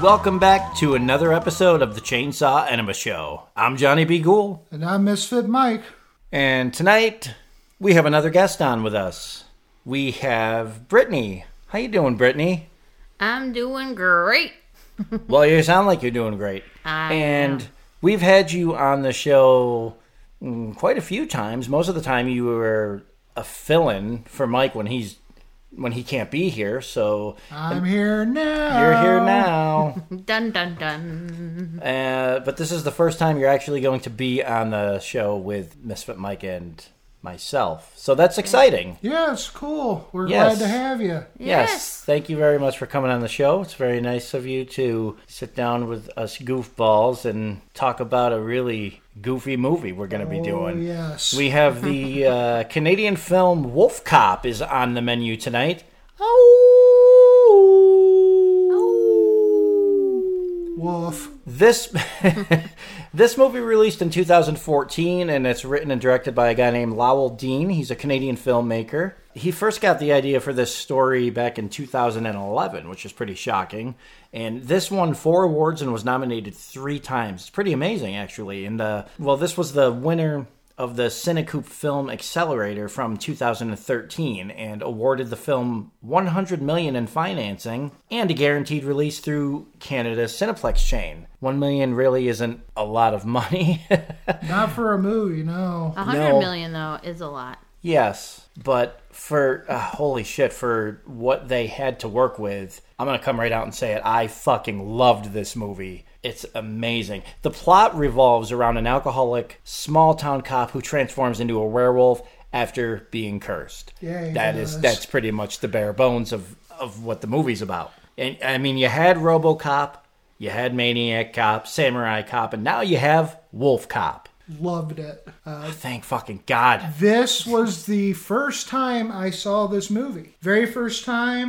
Welcome back to another episode of the Chainsaw Enema Show. I'm Johnny B. Ghoul. And I'm Misfit Mike. And tonight, we have another guest on with us. We have Brittany. How you doing, Brittany? I'm doing great. Well, you sound like you're doing great. I And am. we've had you on the show quite a few times. Most of the time, you were a fill-in for Mike when he can't be here. So I'm here now. you're here now. Dun dun dun. But this is the first time you're actually going to be on the show with Misfit Mike and myself. So that's exciting. Yes, cool. We're Yes. glad to have you. Yes. Thank you very much for coming on the show. It's very nice of you to sit down with us goofballs and talk about a really goofy movie we're going to be doing. Yes. We have the Canadian film Wolf Cop is on the menu tonight. Oh. Wolf. This this movie released in 2014, and it's written and directed by a guy named Lowell Dean. He's a Canadian filmmaker. He first got the idea for this story back in 2011, which is pretty shocking. And this won 4 awards and was nominated 3 times. It's pretty amazing, actually. And this was the winner of the Cinecoup Film Accelerator from 2013 and awarded the film $100 million in financing and a guaranteed release through Canada's Cineplex chain. $1 million really isn't a lot of money. Not for a movie, no. $100 million, though, is a lot. Yes, but for, holy shit, for what they had to work with, I'm going to come right out and say it. I fucking loved this movie. It's amazing. The plot revolves around an alcoholic, small-town cop who transforms into a werewolf after being cursed. Yeah, he That's does. pretty much the bare bones of what the movie's about. And I mean, you had RoboCop, you had Maniac Cop, Samurai Cop, and now you have Wolf Cop. Loved it. Thank fucking God. This was the first time I saw this movie. Very first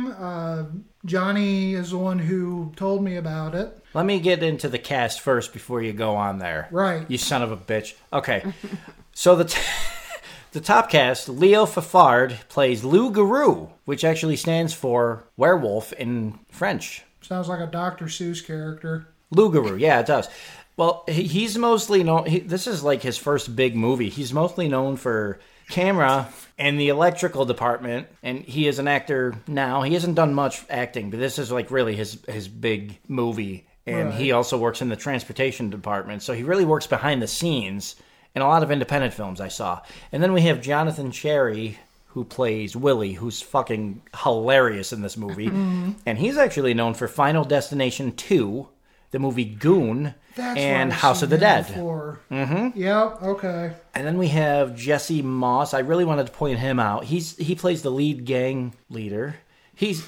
time. Johnny is the one who told me about it. Let me get into the cast first before you go on there. Right. You son of a bitch. Okay. So the top cast, Leo Fafard plays Loup Garou, which actually stands for werewolf in French. Sounds like a Dr. Seuss character. Loup Garou, yeah, it does. Well, he's mostly known... this is like his first big movie. He's mostly known for camera and the electrical department, and he is an actor now. He hasn't done much acting, but this is like really his big movie. And Right. he also works in the transportation department, so he really works behind the scenes in a lot of independent films I saw. And then we have Jonathan Cherry, who plays Willie, who's fucking hilarious in this movie. And he's actually known for Final Destination 2, the movie Goon, That's and what I've House seen of the him Dead. before. Mm-hmm. Yep, okay. And then we have Jesse Moss. I really wanted to point him out. He plays the lead gang leader. He's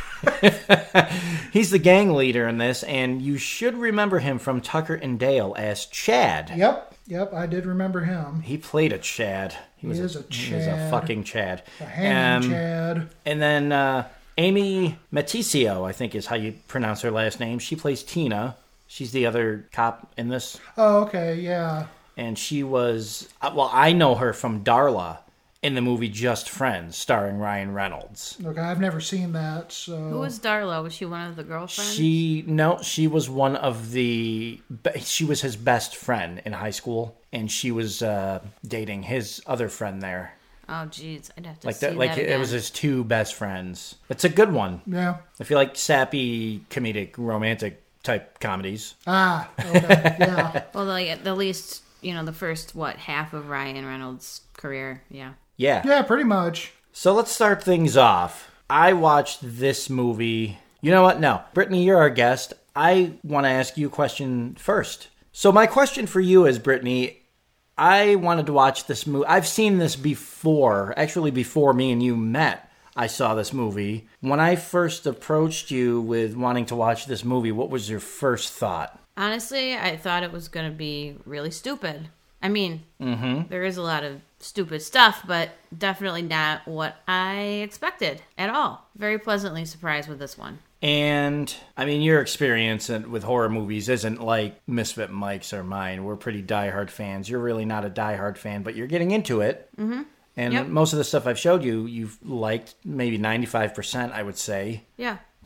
he's the gang leader in this, and you should remember him from Tucker and Dale as Chad. Yep, I did remember him. He played a Chad. He was is a He was a Chad. fucking Chad. A hanging Um, Chad. And then Amy Maticio, I think is how you pronounce her last name. She plays Tina. She's the other cop in this. Oh, okay, yeah. And she was... well, I know her from Darla in the movie Just Friends, starring Ryan Reynolds. Okay, I've never seen that, so... Who was Darla? Was she one of the girlfriends? She was one of the... she was his best friend in high school, and she was dating his other friend there. Oh, jeez. I'd have to Like see that, like that it again. was his 2 best friends. It's a good one. Yeah. If you like sappy, comedic, romantic type comedies. Ah, okay, yeah. Well, like, at the least, the first, half of Ryan Reynolds' career. Yeah. Yeah. Yeah, pretty much. So let's start things off. I watched this movie. You know what? No. Brittany, you're our guest. I want to ask you a question first. So my question for you is, Brittany, I wanted to watch this movie. I've seen this before. Actually, before me and you met, I saw this movie. When I first approached you with wanting to watch this movie, what was your first thought? Honestly, I thought it was going to be really stupid. I mean, there is a lot of stupid stuff, but definitely not what I expected at all. Very pleasantly surprised with this one. And, I mean, your experience with horror movies isn't like Misfit Mike's or mine. We're pretty diehard fans. You're really not a diehard fan, but you're getting into it. Mm-hmm. And Yep. most of the stuff I've showed you, you've liked maybe 95%, I would say. Yeah.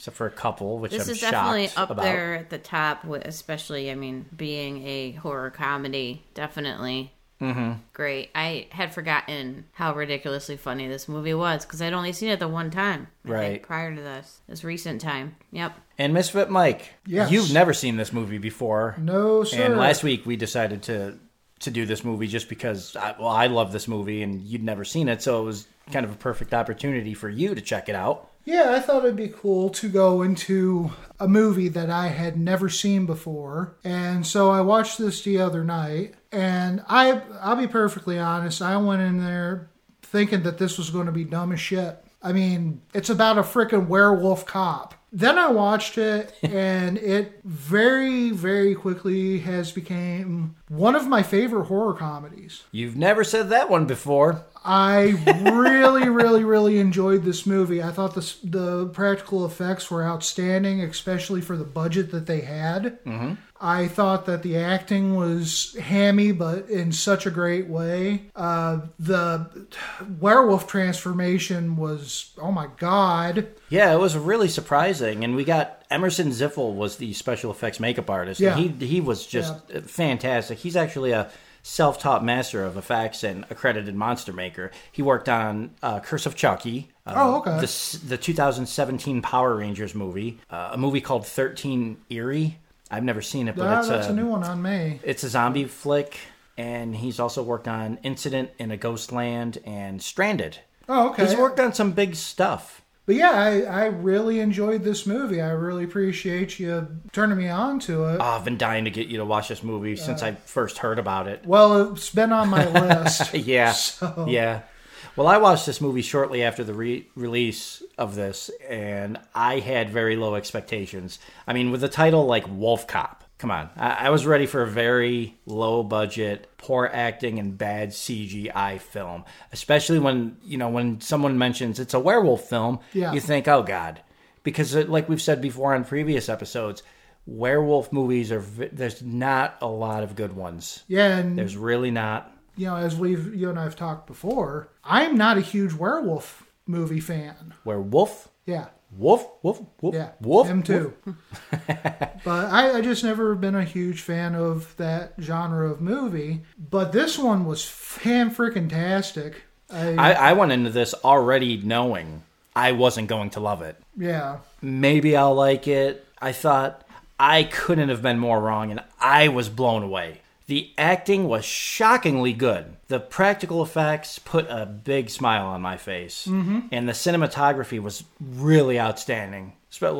except for a couple, which This I'm is shocked definitely up about. there at the top, especially, I mean, being a horror comedy, definitely great. I had forgotten how ridiculously funny this movie was, because I'd only seen it the one time, I think, Right. prior to this recent time. Yep. And Misfit Mike, Yes. you've never seen this movie before. No, sir. And last week we decided to do this movie just because, I love this movie and you'd never seen it, so it was kind of a perfect opportunity for you to check it out. Yeah, I thought it'd be cool to go into a movie that I had never seen before. And so I watched this the other night. And I'll be perfectly honest, I went in there thinking that this was going to be dumb as shit. I mean, it's about a freaking werewolf cop. Then I watched it, and it very, very quickly has become one of my favorite horror comedies. You've never said that one before. I really, really, really enjoyed this movie. I thought the practical effects were outstanding, especially for the budget that they had. Mm-hmm. I thought that the acting was hammy, but in such a great way. The werewolf transformation was, oh my God. Yeah, it was really surprising, and we got Emerson Ziffel was the special effects makeup artist. Yeah. And he was just fantastic. He's actually a self-taught master of effects and accredited monster maker. He worked on Curse of Chucky. Okay. The 2017 Power Rangers movie, a movie called 13 Eerie. I've never seen it, but That's a new one on me. It's a zombie flick, and he's also worked on Incident in a Ghost Land and Stranded. Oh, okay. He's worked on some big stuff. But yeah, I really enjoyed this movie. I really appreciate you turning me on to it. Oh, I've been dying to get you to watch this movie since I first heard about it. Well, it's been on my list. Yeah, So. yeah. Well, I watched this movie shortly after the release of this, and I had very low expectations. I mean, with a title like Wolf Cop, come on. I was ready for a very low-budget, poor acting, and bad CGI film. Especially when someone mentions it's a werewolf film, Yeah. you think, oh, God. Because like we've said before on previous episodes, werewolf movies there's not a lot of good ones. Yeah, and There's really not. as you and I have talked before, I'm not a huge werewolf movie fan. Werewolf? Yeah. Woof, woof, woof, Yeah, woof. him too. But I just never been a huge fan of that genre of movie. But this one was fan-freaking-tastic. I went into this already knowing I wasn't going to love it. Yeah. Maybe I'll like it. I thought I couldn't have been more wrong, and I was blown away. The acting was shockingly good. The practical effects put a big smile on my face. Mm-hmm. And the cinematography was really outstanding.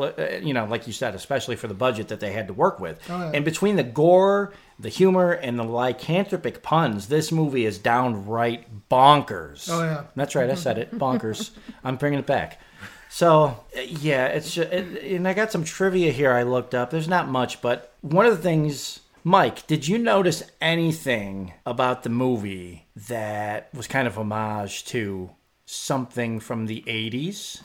Like you said, especially for the budget that they had to work with. Oh, yeah. And between the gore, the humor, and the lycanthropic puns, this movie is downright bonkers. Oh, yeah. That's right, I said it. Bonkers. I'm bringing it back. So, yeah, it's just, and I got some trivia here I looked up. There's not much, but one of the things... Mike, did you notice anything about the movie that was kind of homage to something from the 80s?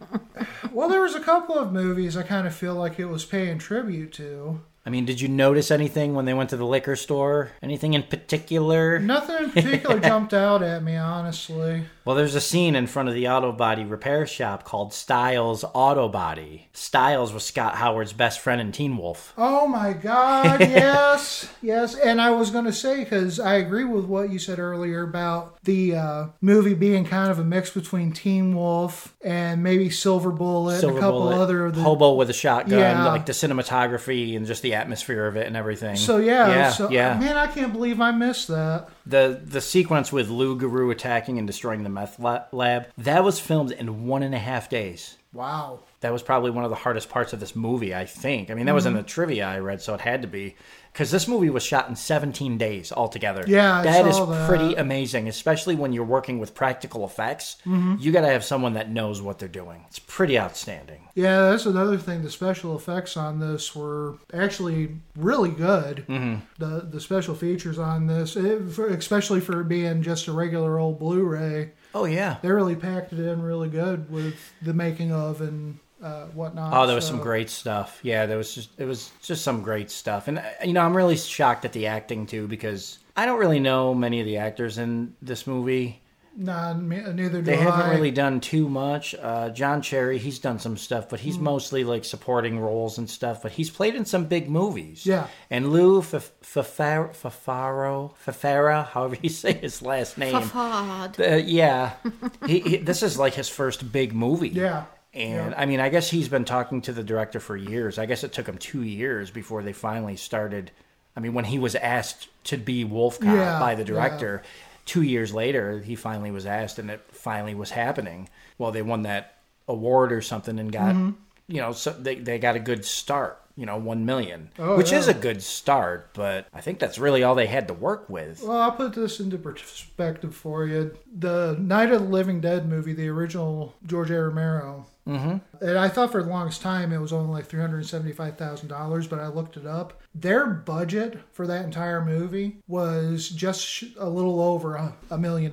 Well, there was a couple of movies I kind of feel like it was paying tribute to. I mean, did you notice anything when they went to the liquor store? Anything in particular? Nothing in particular jumped out at me, honestly. Well, there's a scene in front of the auto body repair shop called Styles Auto Body. Styles was Scott Howard's best friend in Teen Wolf. Oh my God, yes. Yes, and I was going to say, because I agree with what you said earlier about the movie being kind of a mix between Teen Wolf and maybe Silver Bullet and a couple other of the... Hobo with a shotgun, Yeah. like the cinematography and just the atmosphere of it and everything. So yeah, yeah. Man, I can't believe I missed that. The sequence with Lou Guru attacking and destroying the meth lab, that was filmed in 1.5 days. Wow. That was probably one of the hardest parts of this movie, I think. I mean, that was in the trivia I read, so it had to be. Because this movie was shot in 17 days altogether. Yeah, That is saw that. pretty amazing, especially when you're working with practical effects. Mm-hmm. You got to have someone that knows what they're doing. It's pretty outstanding. Yeah, that's another thing. The special effects on this were actually really good. Mm-hmm. The special features on this, especially for being just a regular old Blu-ray, Oh, yeah. they really packed it in really good with the making of and whatnot. Oh, there was some great stuff. Yeah, it was just some great stuff. And, I'm really shocked at the acting, too, because I don't really know many of the actors in this movie. Nah, neither do They I. haven't really done too much. John Cherry, he's done some stuff, but he's mostly like supporting roles and stuff. But he's played in some big movies. Yeah. And Lou Fafara, however you say his last name. Fafard. Yeah. This is like his first big movie. Yeah. And Yeah. I mean, I guess he's been talking to the director for years. I guess it took him 2 years before they finally started. I mean, when he was asked to be Wolf Cop by the director, 2 years later, he finally was asked, and it finally was happening. Well, they won that award or something and got, so they got a good start, $1 million, which is a good start, but I think that's really all they had to work with. Well, I'll put this into perspective for you. The Night of the Living Dead movie, the original George A. Romero, and I thought for the longest time it was only like $375,000, but I looked it up. Their budget for that entire movie was just a little over $1 million.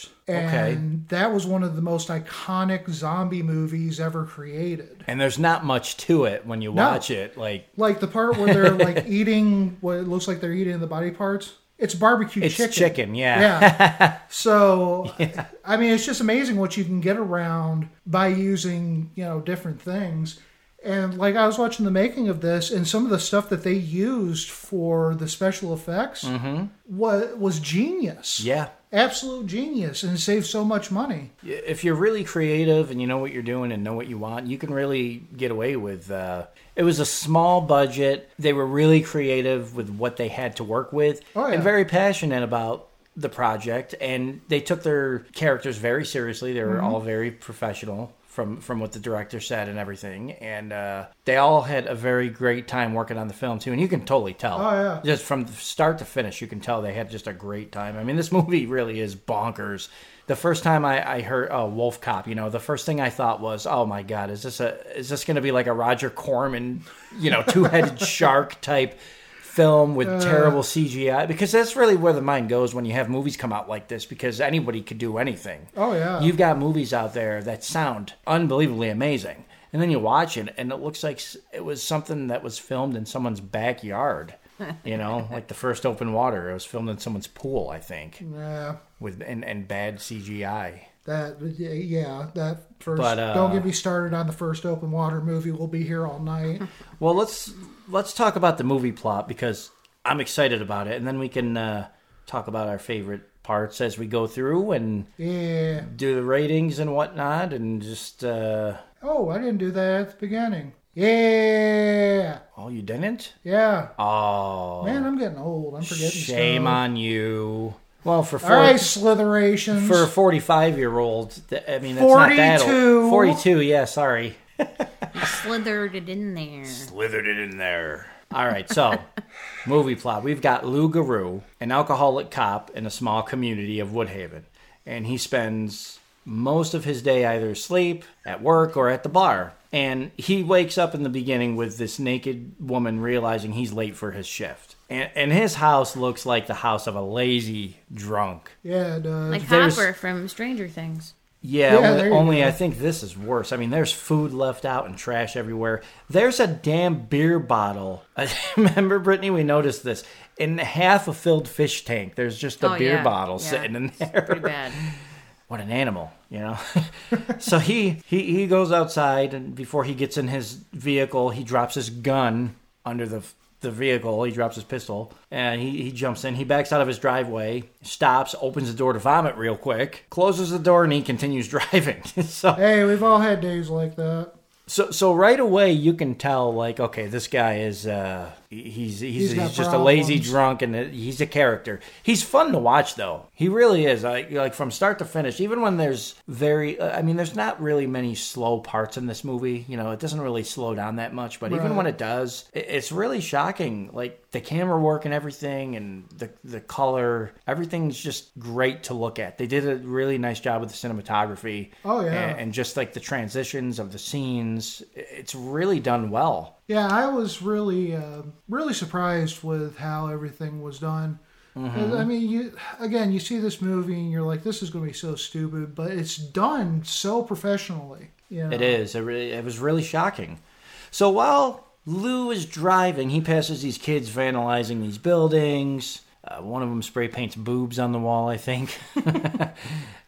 And that was one of the most iconic zombie movies ever created. And there's not much to it when you watch it. Like the part where they're like eating what it looks like they're eating the body parts. It's barbecue chicken. It's chicken, yeah. Yeah. So, I mean, it's just amazing what you can get around by using, different things. And like I was watching the making of this, and some of the stuff that they used for the special effects was genius. Yeah. Absolute genius, and it saves so much money. If you're really creative and you know what you're doing and know what you want, you can really get away with. It was a small budget. They were really creative with what they had to work with, and very passionate about the project. And they took their characters very seriously. They were all very professional from what the director said and everything. And they all had a very great time working on the film, too. And you can totally tell. Oh, yeah. Just from start to finish, you can tell they had just a great time. I mean, this movie really is bonkers. The first time I heard Wolf Cop, the first thing I thought was, oh, my God, is this going to be like a Roger Corman, two-headed shark type film with terrible CGI? Because that's really where the mind goes when you have movies come out like this, because anybody could do anything. Oh, yeah. You've got movies out there that sound unbelievably amazing, and then you watch it, and it looks like it was something that was filmed in someone's backyard. Like the first Open Water. It was filmed in someone's pool, I think. Yeah. And bad CGI. That first. But, don't get me started on the first Open Water movie. We'll be here all night. Well, let's talk about the movie plot, because I'm excited about it, and then we can talk about our favorite parts as we go through and do the ratings and whatnot, and just. Oh, I didn't do that at the beginning. Yeah. Oh, you didn't? Yeah. Oh. Man, I'm getting old. I'm forgetting stuff. Shame on you. Well, for all right, Slitherations. For a 45-year-old, I mean, that's 42. not that old. 42, yeah, sorry. Slithered it in there. Slithered it in there. All right, so, movie plot. We've got Lou Garou, an alcoholic cop in a small community of Woodhaven. And he spends most of his day either asleep, at work, or at the bar. And he wakes up in the beginning with this naked woman realizing he's late for his shift. And his house looks like the house of a lazy drunk. Yeah, it does. Like Hopper from Stranger Things. Yeah, only go. I think this is worse. I mean, there's food left out and trash everywhere. There's a damn beer bottle. I remember, Brittany, we noticed this. In half a filled fish tank, there's just a beer bottle sitting in there. Pretty bad. What an animal, So he goes outside, and before he gets in his vehicle, he drops his gun under the vehicle. He drops his pistol, and he jumps in. He backs out of his driveway, stops, opens the door to vomit real quick, closes the door, and he continues driving. Hey, we've all had days like that. So right away you can tell, like, okay, this guy is he's just a lazy drunk, and he's a character. He's fun to watch, though. He really is. Like from start to finish. Even when there's there's not really many slow parts in this movie. It doesn't really slow down that much. But even when it does, it's really shocking. Like the camera work and everything, and the color, everything's just great to look at. They did a really nice job with the cinematography. Oh yeah, and just like the transitions of the scenes. It's really done well. Yeah, I was really surprised with how everything was done. Mm-hmm. I mean, you see this movie and you're like, this is going to be so stupid, but it's done so professionally. It is. It was really shocking. So while Lou is driving, he passes these kids vandalizing these buildings. One of them spray paints boobs on the wall, I think.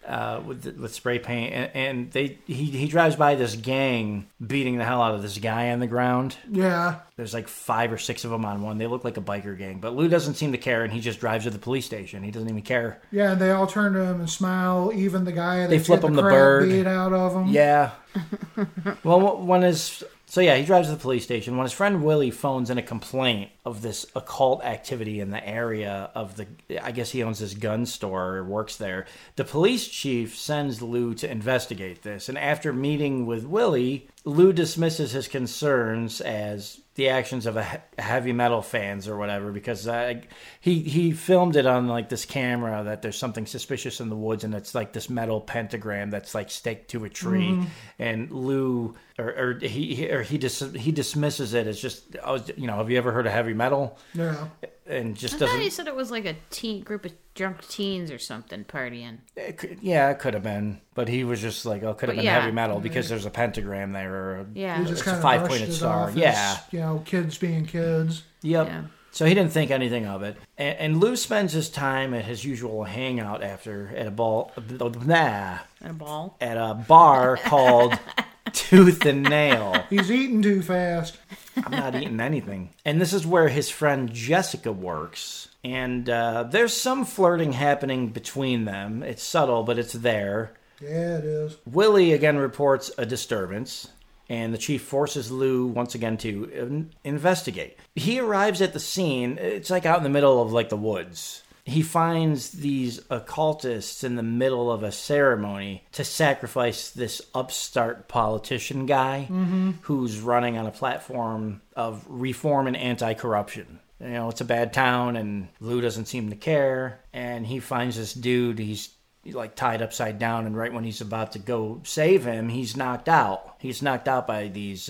with spray paint, and he drives by this gang beating the hell out of this guy on the ground. Yeah. There's like 5 or 6 of them on one. They look like a biker gang, but Lou doesn't seem to care, and he just drives to the police station. He doesn't even care. Yeah, and they all turn to him and smile. Even the guy They flip him the crap bird beat out of him. Yeah. Well, he drives to the police station. When his friend Willie phones in a complaint of this occult activity in the area of I guess he owns this gun store or works there, the police chief sends Lou to investigate this. And after meeting with Willie, Lou dismisses his concerns as the actions of heavy metal fans or whatever, because he filmed it on like this camera that there's something suspicious in the woods, and it's like this metal pentagram that's like staked to a tree, and Lou he dismisses it as just, have you ever heard of heavy metal? Yeah. And just I doesn't. thought he said it was like a group of drunk teens or something partying. It could have been, but he was just like, could have been heavy metal because there's a pentagram there, or He just kind a of 5-pointed star. As, kids being kids. Yep. Yeah. So he didn't think anything of it. And Lou spends his time at his usual hangout at a bar called Tooth and Nail. He's eating too fast. I'm not eating anything. And this is where his friend Jessica works. And there's some flirting happening between them. It's subtle, but it's there. Yeah, it is. Willie again reports a disturbance, and the chief forces Lou once again to investigate. He arrives at the scene. It's like out in the middle of like the woods. He finds these occultists in the middle of a ceremony to sacrifice this upstart politician guy who's running on a platform of reform and anti-corruption. It's a bad town, and Lou doesn't seem to care. And he finds this dude, he's like tied upside down, and right when he's about to go save him, he's knocked out. He's knocked out by these,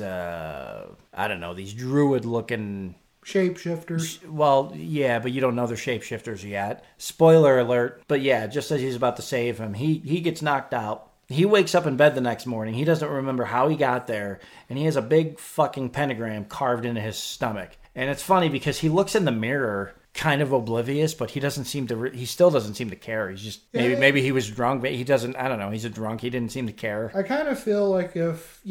these druid-looking... shapeshifters. Well, yeah, but you don't know they're shapeshifters yet. Spoiler alert. But yeah, just as he's about to save him, he gets knocked out. He wakes up in bed the next morning. He doesn't remember how he got there, and he has a big fucking pentagram carved into his stomach. And it's funny because he looks in the mirror kind of oblivious, but he still doesn't seem to care. He's just, maybe he was drunk, but he doesn't, I don't know, he's a drunk. He didn't seem to care. I kind of feel like if,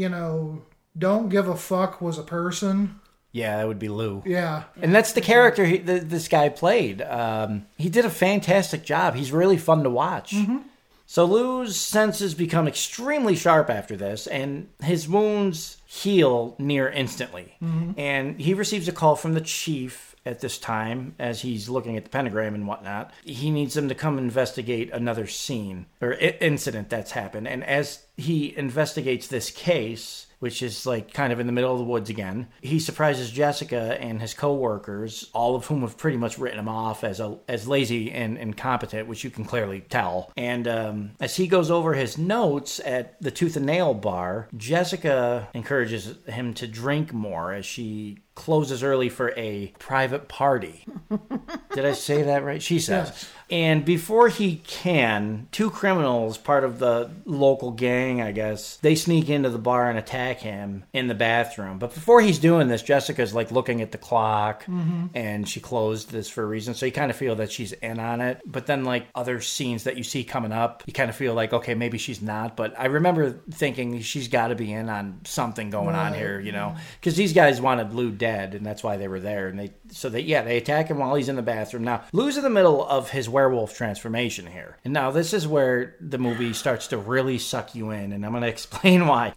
Don't Give a Fuck was a person... Yeah, that would be Lou. Yeah. And that's the character this guy played. He did a fantastic job. He's really fun to watch. Mm-hmm. So Lou's senses become extremely sharp after this, and his wounds heal near instantly. Mm-hmm. And he receives a call from the chief at this time as he's looking at the pentagram and whatnot. He needs him to come investigate another scene or incident that's happened. And as he investigates this case, which is like kind of in the middle of the woods again, he surprises Jessica and his co-workers, all of whom have pretty much written him off as lazy and incompetent, which you can clearly tell. And as he goes over his notes at the Tooth and Nail bar, Jessica encourages him to drink more as she closes early for a private party. Did I say that right? She says. Yes. And before he can, 2 criminals, part of the local gang, I guess, they sneak into the bar and attack him in the bathroom. But before he's doing this, Jessica's like looking at the clock, and she closed this for a reason. So you kind of feel that she's in on it. But then like other scenes that you see coming up, you kind of feel like, okay, maybe she's not. But I remember thinking she's got to be in on something going on here, because these guys wanted Lou dead, and that's why they were there. And they attack him while he's in the bathroom. Now, Lou's in the middle of his werewolf transformation here. And now this is where the movie starts to really suck you in, and I'm going to explain why.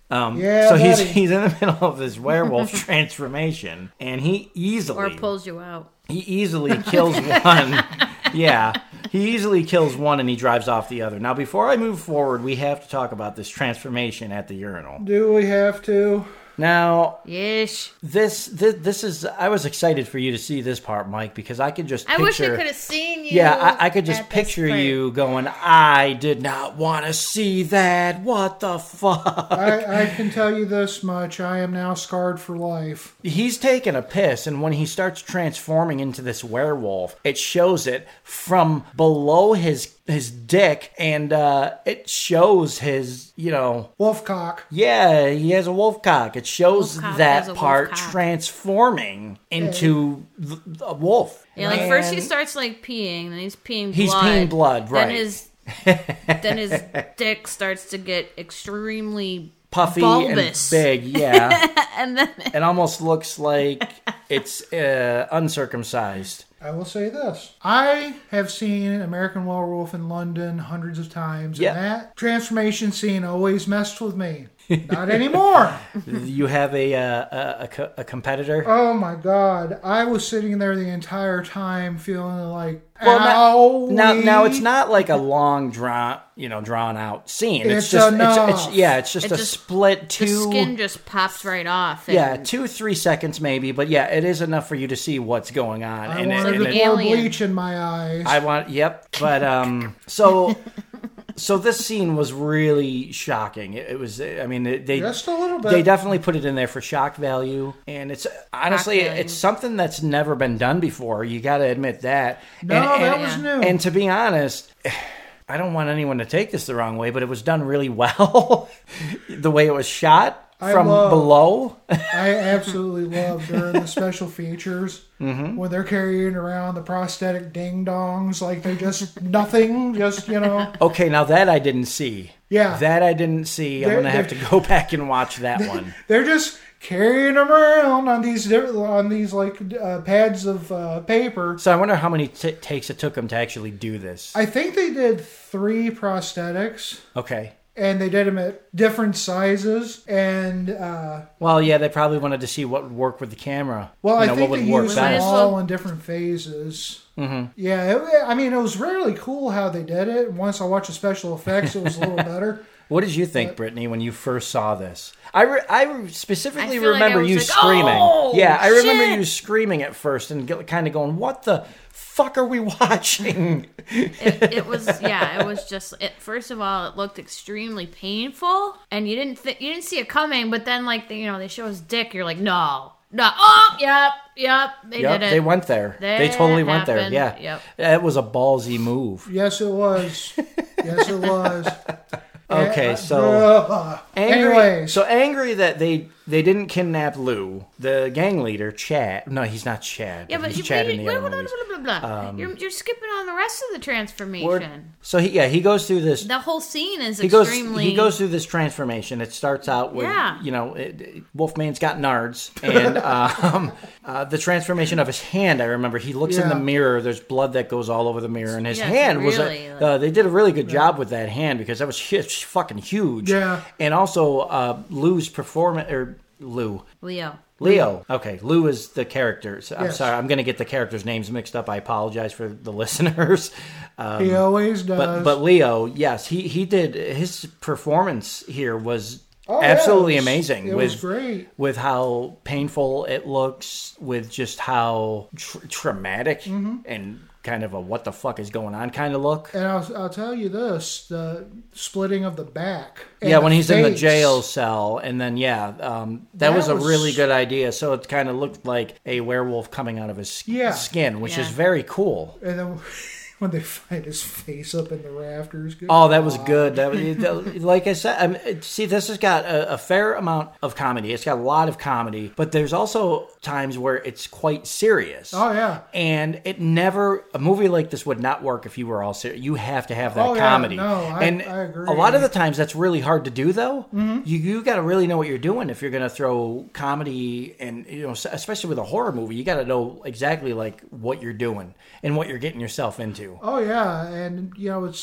He's in the middle of this werewolf transformation, and he easily... Or pulls you out. He easily kills one. Yeah. He easily kills one, and he drives off the other. Now, before I move forward, we have to talk about this transformation at the urinal. Do we have to? Now, Yeesh. This is. I was excited for you to see this part, Mike, because I could just. I wish I could have seen you. Yeah, I could just picture you going, "I did not want to see that. What the fuck?" I can tell you this much: I am now scarred for life. He's taking a piss, and when he starts transforming into this werewolf, it shows it from below his dick, and it shows his, wolf cock. Yeah, he has a wolf cock. It shows that part cock. transforming into a wolf. Yeah, like first he starts like peeing, then he's peeing blood. He's peeing blood, right. Then his then his dick starts to get extremely puffy bulbous. and big, yeah. And then It almost looks like it's uncircumcised. I will say this. I have seen American Werewolf in London hundreds of times, Yeah. and that transformation scene always messed with me. Not anymore. You have a competitor? Oh my God. I was sitting there the entire time feeling like, Well, now owie. it's not like a long drawn out scene. It's It's just enough. it's just It a just- split the 2 skin just pops right off. And 2-3 seconds maybe, but yeah, it is enough for you to see what's going on. I and wanted like to the pour alien. bleach in my eyes. but so this scene was really shocking. It was, I mean, they Just a little bit. They definitely put it in there for shock value, and it's honestly value. it's something that's never been done before. You got to admit that. No, that was new. And to be honest, I don't want anyone to take this the wrong way, but it was done really well. The way it was shot from below. I absolutely love during the special features when they're carrying around the prosthetic ding-dongs like they're just nothing, just, Okay, now that I didn't see. Yeah. That I didn't see. I'm They're- going to have to go back and watch that one. They're just carrying them around on these pads of paper. So I wonder how many takes it took them to actually do this. I think they did 3 prosthetics, Okay. and they did them at different sizes. And Well, yeah, they probably wanted to see what would work with the camera. I what think would they work used them best. all in different phases. Mm-hmm. Yeah, it was really cool how they did it. Once I watched the special effects, it was a little better. What did you think, Brittany, when you first saw this? I specifically I feel like I remember was you like, screaming. "Oh, Yeah, I remember shit." you screaming at first and kind of going, "What the fuck are we watching?" it was just first of all, it looked extremely painful, and you didn't see it coming. But then, like they show his dick, you're like, no. Oh, yep, they did it. They went there. They That totally went there. happened. Yeah, Yep. It was a ballsy move. Yes, it was. Yes, it was. Okay, so Anyways. angry that they didn't kidnap Lou, the gang leader, Chad. No, he's not Chad. Yeah, but he's Chad in the other blah, blah, movies. blah, blah, blah. You're skipping on the rest of the transformation. So he goes through this. The whole scene is He extremely. goes through this transformation. It starts out with Yeah. Wolfman's got nards, and the transformation of his hand. I remember he looks in the Yeah. mirror. There's blood that goes all over the mirror, and his Yeah, it's hand was. really, They did a really good job with that hand because that was fucking huge. Yeah. and also Lou's performance or Leo. Leo. Okay, Lou is the character. So I'm Yes. sorry, I'm going to get the characters' names mixed up. I apologize for the listeners. He always does. But Leo, yes, he did. His performance here was Oh, yeah, absolutely it was- amazing. It was great. With how painful it looks, with just how traumatic and kind of a what the fuck is going on kind of look. And I'll tell you this: the splitting of the back. and Yeah, the when he's in the face. jail cell, and then that was a really good idea. So it kind of looked like a werewolf coming out of his skin, which is Yeah. very cool. And then when they find his face up in the rafters. Good Oh, that was God. good. That was, like I said, see, this has got a fair amount of comedy. It's got a lot of comedy, but there's also times where it's quite serious. Oh, yeah. And a movie like this would not work if you were all serious. You have to have that Oh, yeah. comedy. No, I agree. A lot of the times that's really hard to do, though. Mm-hmm. You got to really know what you're doing if you're going to throw comedy, and especially with a horror movie, you got to know exactly like what you're doing and what you're getting yourself into. Oh, yeah. And,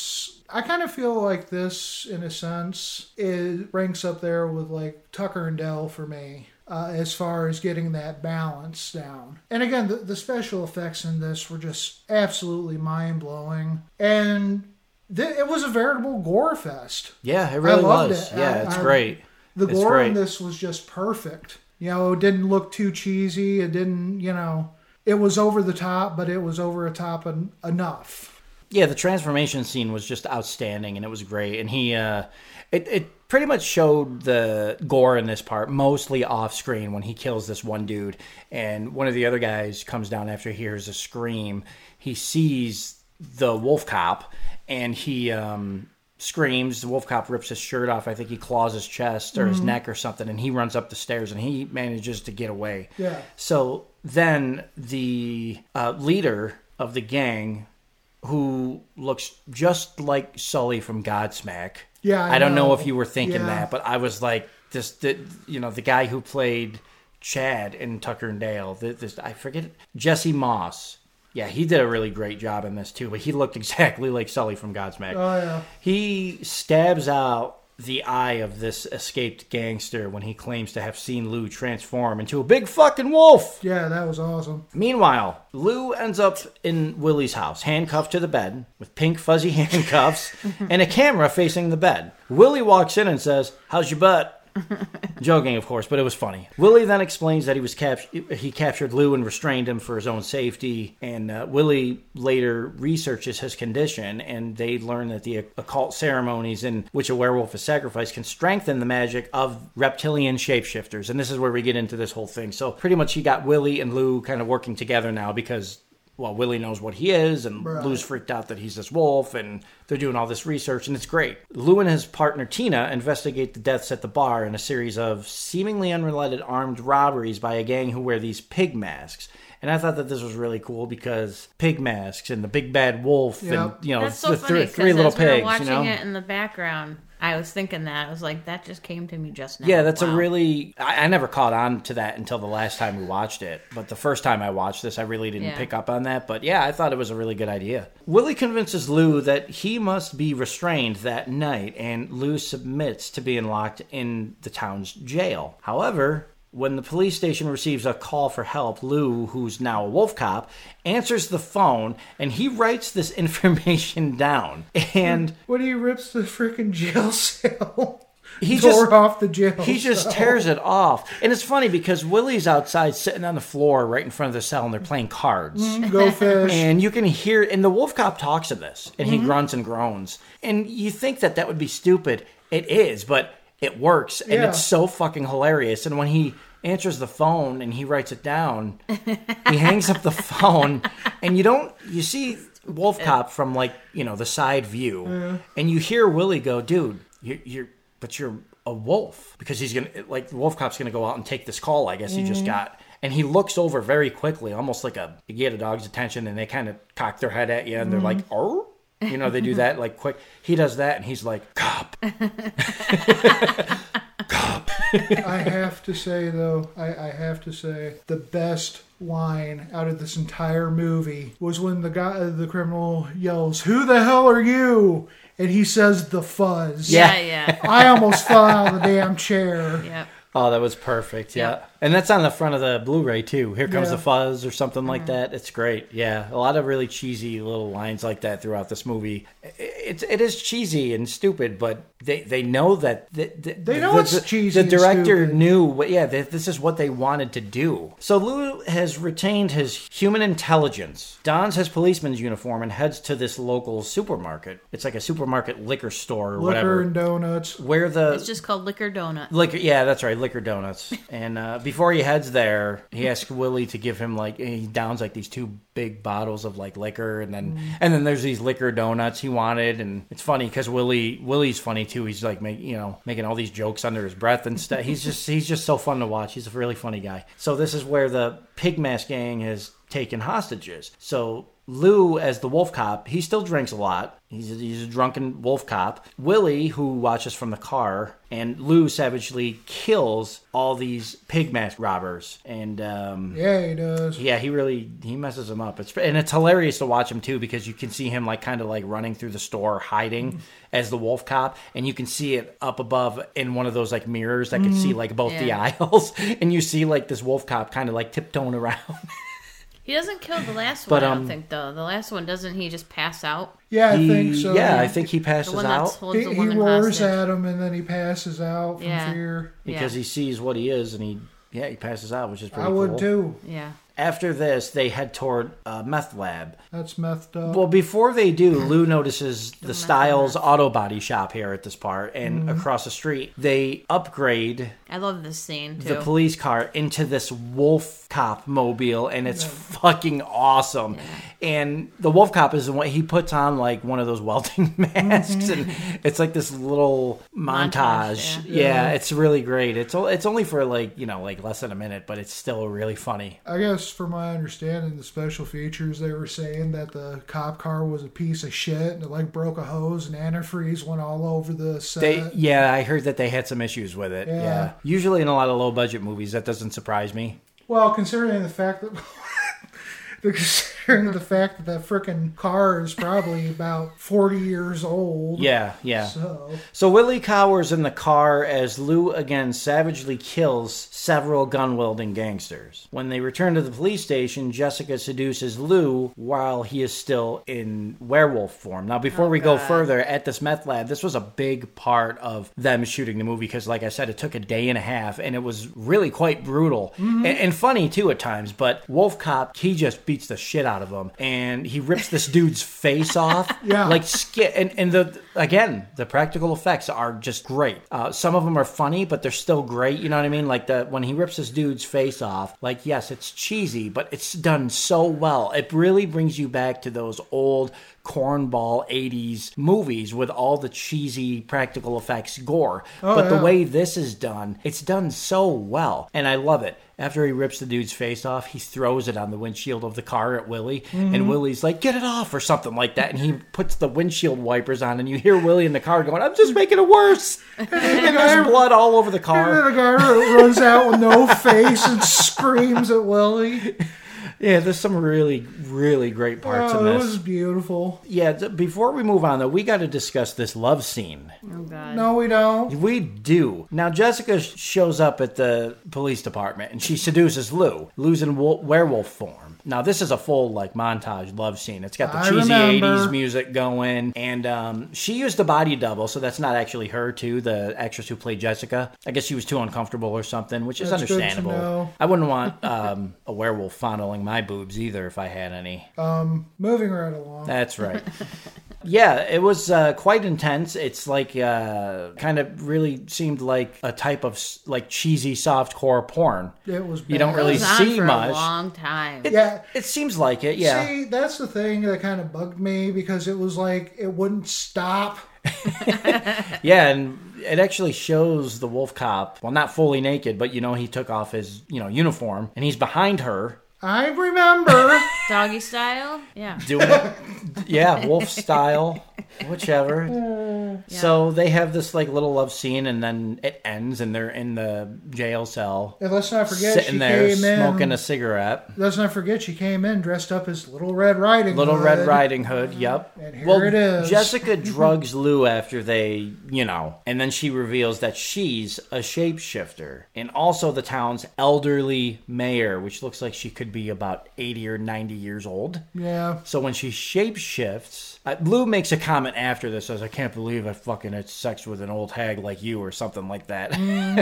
I kind of feel like this, in a sense, it ranks up there with, like, Tucker and Dale for me. As far as getting that balance down. And again, the special effects in this were just absolutely mind-blowing. And it was a veritable gore fest. Yeah, it really I loved was. it. Yeah, it's great. The It's gore great. in this was just perfect. It didn't look too cheesy. It didn't, it was over the top, but it was over the top enough. Yeah, the transformation scene was just outstanding, and it was great. And it pretty much showed the gore in this part, mostly off screen when he kills this one dude. And one of the other guys comes down after he hears a scream. He sees the wolf cop, and he screams. The wolf cop rips his shirt off. I think he claws his chest or his neck or something, and he runs up the stairs, and he manages to get away. Yeah. So then the leader of the gang who looks just like Sully from Godsmack. Yeah, I don't know know. if you were thinking Yeah. that, but I was like, the guy who played Chad in Tucker and Dale. I forget, Jesse Moss. Yeah, he did a really great job in this too, but he looked exactly like Sully from Godsmack. Oh, yeah. He stabs out the eye of this escaped gangster when he claims to have seen Lou transform into a big fucking wolf. Yeah, that was awesome. Meanwhile, Lou ends up in Willie's house, handcuffed to the bed, with pink fuzzy handcuffs and a camera facing the bed. Willie walks in and says, "How's your butt?" Joking, of course, but it was funny. Willie then explains that he captured Lou and restrained him for his own safety, and Willie later researches his condition, and they learn that the occult ceremonies in which a werewolf is sacrificed can strengthen the magic of reptilian shapeshifters, and this is where we get into this whole thing. So pretty much he got Willie and Lou kind of working together now because... well, Willie knows what he is, and Right. Lou's freaked out that he's this wolf, and they're doing all this research, and it's great. Lou and his partner Tina investigate the deaths at the bar in a series of seemingly unrelated armed robberies by a gang who wear these pig masks. And I thought that this was really cool because pig masks and the big bad wolf, and Yep. That's so the funny three little as we were pigs. watching it in the background, I was thinking that. I was like, that just came to me just now. Yeah, that's a Wow. really... I never caught on to that until the last time we watched it. But the first time I watched this, I really didn't Yeah. pick up on that. But yeah, I thought it was a really good idea. Willie convinces Lou that he must be restrained that night, and Lou submits to being locked in the town's jail. However... when the police station receives a call for help, Lou, who's now a wolf cop, answers the phone, and he writes this information down. And When he rips the freaking jail cell, he tore off the jail He just cell. tears it off. And it's funny because Willie's outside sitting on the floor right in front of the cell, and they're playing cards. Go fish. And you can hear, and the wolf cop talks in this, and he grunts and groans. And you think that would be stupid. It is, but it works, and Yeah. it's so fucking hilarious. And when he answers the phone and he writes it down, he hangs up the phone, and you see Wolf Cop from the side view, and you hear Willie go, "Dude, you're a wolf," because he's gonna the Wolf Cop's gonna go out and take this call. I guess he just got. And he looks over very quickly, almost like you get a dog's attention, and they kind of cock their head at you, and they're like, "Oh." They do that quick. He does that, and he's like, "Cop." Cop. I have to say, though, I have to say, the best line out of this entire movie was when the criminal yells, "Who the hell are you?" And he says, "The fuzz." Yeah. I almost fell out of the damn chair. Yep. Oh, that was perfect. Yeah. Yeah. And that's on the front of the Blu-ray, too. Here comes Yeah. the fuzz or something like that. It's great. Yeah. A lot of really cheesy little lines like that throughout this movie. It is cheesy and stupid, but they know that... They know it's cheesy The director and stupid. knew, this is what they wanted to do. So Lou has retained his human intelligence, dons his policeman's uniform, and heads to this local supermarket. It's like a supermarket liquor store or whatever. Liquor and donuts. Where the... It's just called Liquor Donut. Liquor, yeah, that's right, Liquor Donuts. And before he heads there, he asks Willie to give him he downs these 2 big bottles of liquor, and then there's these Liquor Donuts he wanted, and it's funny because Willie's funny too. He's making all these jokes under his breath and stuff. He's just so fun to watch. He's a really funny guy. So this is where the Pig Mask Gang has taken hostages. So Lou, as the wolf cop, he still drinks a lot. He's a drunken wolf cop. Willie, who watches from the car, and Lou savagely kills all these pig mask robbers. And Yeah, he does. yeah, he messes them up. It's hilarious to watch him too, because you can see him running through the store, hiding as the wolf cop, and you can see it up above in one of those mirrors that can see both the Yeah. aisles, and you see this wolf cop kind of tiptoeing around. He doesn't kill the last But, one, I don't think, though. The last one, doesn't he just pass out? Yeah, I think so. Yeah, I think he The passes one that out holds He the woman roars hostage. at him and then he passes out from Yeah. fear. because he sees what he is, and he passes out, which is pretty I would cool. too. Yeah. After this, they head toward a meth lab. That's messed up. Well, before they do, Lou notices the meth Styles lab. Auto Body Shop here at this part, and across the street, they upgrade I love this scene, too. the police car into this wolf cop mobile, and it's fucking awesome. And the wolf cop is the one, he puts on one of those welding masks, and it's this little montage. yeah. Yeah, it's really great. It's only for less than a minute, but it's still really funny. I gotta guess from my understanding, the special features, they were saying that the cop car was a piece of shit and it like broke a hose and antifreeze went all over the set. Yeah, I heard that they had some issues with it. Yeah. Usually in a lot of low budget movies, that doesn't surprise me. Well, considering the fact that that frickin' car is probably about 40 years old. Yeah. So Willie cowers in the car as Lou again savagely kills several gun-wielding gangsters. When they return to the police station, Jessica seduces Lou while he is still in werewolf form. Now, before we go further, at this meth lab, this was a big part of them shooting the movie because, like I said, it took a day and a half, and it was really quite brutal. And funny, too, at times, but Wolf Cop, he just beats the shit out of him, and he rips this dude's face off. Yeah. Like, and the practical effects are just great. Some of them are funny, but they're still great, you know what I mean? Like, when he rips this dude's face off, like, yes, it's cheesy, but it's done so well. It really brings you back to those old cornball 80s movies with all the cheesy practical effects gore. The way this is done, it's done so well, and I love it. After he rips the dude's face off, he throws it on the windshield of the car at Willie, and Willie's like, get it off, or something like that, and he puts the windshield wipers on, and you hear Willie in the car going, I'm just making it worse, and there's blood all over the car. And then the guy runs out with no face and screams at Willie. Yeah, there's some really, really great parts in this. It was beautiful. Yeah, before we move on, though, we got to discuss this love scene. Oh, God. No, we don't. We do. Now, Jessica shows up at the police department, and she seduces Lou. Lou's in werewolf form. Now, this is a full, like, montage love scene. It's got the cheesy 80s music going, and she used a body double, so that's not actually her, too, the actress who played Jessica. I guess she was too uncomfortable or something, which is understandable. Good to know. I wouldn't want a werewolf fondling my boobs either if I had any. Moving right along. That's right. Yeah, it was quite intense. It's like kind of really seemed like a type of like cheesy softcore porn. It was bad. You don't really It was on see for much. A long time. It seems like it. Yeah. See, that's the thing that kind of bugged me because it was like it wouldn't stop. Yeah, and it actually shows the wolf cop, well, not fully naked, but he took off his uniform, and he's behind her. I remember. Doggy style? Yeah. Doing it. Yeah, wolf style, whichever. Yeah. So they have this like little love scene, and then it ends, and they're in the jail cell. And let's not forget sitting she there came smoking in. a cigarette. Let's not forget she came in dressed up as Little Red Riding Hood. Little Red Riding Hood, yep. And here it is. Jessica drugs Lou after they, and then she reveals that she's a shapeshifter, and also the town's elderly mayor, which looks like she could be about 80 or 90 years old. Yeah. So when she shapeshifts, Lou makes a comment after this, says, I can't believe I fucking had sex with an old hag like you, or something like that.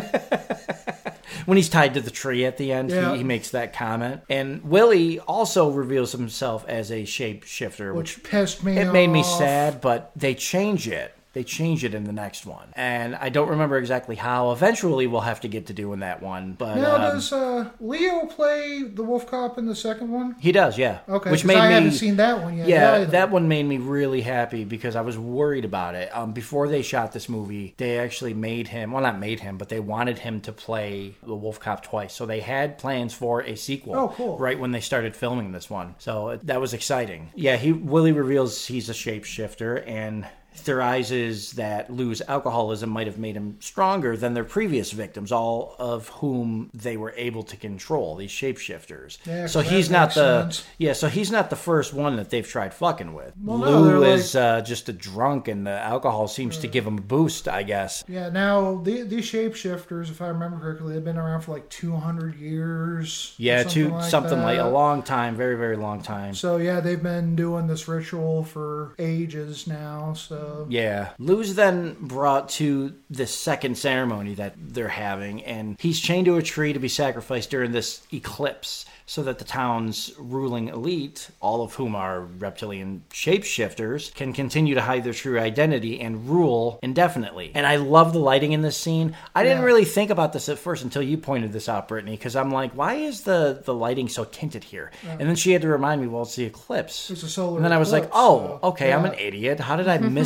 When he's tied to the tree at the end, he makes that comment. And Willie also reveals himself as a shapeshifter, which pissed me off. It made me sad, but they change it. They change it in the next one. And I don't remember exactly how. Eventually, we'll have to get to doing that one. But now, does Leo play the Wolf Cop in the second one? He does, yeah. Okay, which I haven't seen that one yet. Yeah, that one made me really happy because I was worried about it. Before they shot this movie, they actually made him, well, not made him, but they wanted him to play the Wolf Cop twice. So they had plans for a sequel. Oh, cool. Right when they started filming this one. So that was exciting. Yeah, Willie reveals he's a shapeshifter and theorizes that Lou's alcoholism might have made him stronger than their previous victims, all of whom they were able to control, these shapeshifters. Yeah, so he's not the first one that they've tried fucking with. Well, Lou is just a drunk, and the alcohol seems to give him a boost, I guess. Yeah, now these shapeshifters, if I remember correctly, they've been around for like 200 years. Yeah, something like a long time, very, very long time. So yeah, they've been doing this ritual for ages now, so... Yeah. Lou's then brought to this second ceremony that they're having, and he's chained to a tree to be sacrificed during this eclipse so that the town's ruling elite, all of whom are reptilian shapeshifters, can continue to hide their true identity and rule indefinitely. And I love the lighting in this scene. I didn't really think about this at first until you pointed this out, Brittany, because I'm like, why is the lighting so tinted here? And then she had to remind me, well, it's the eclipse. It's a solar And then I was like, eclipse, okay, I'm an idiot. How did I miss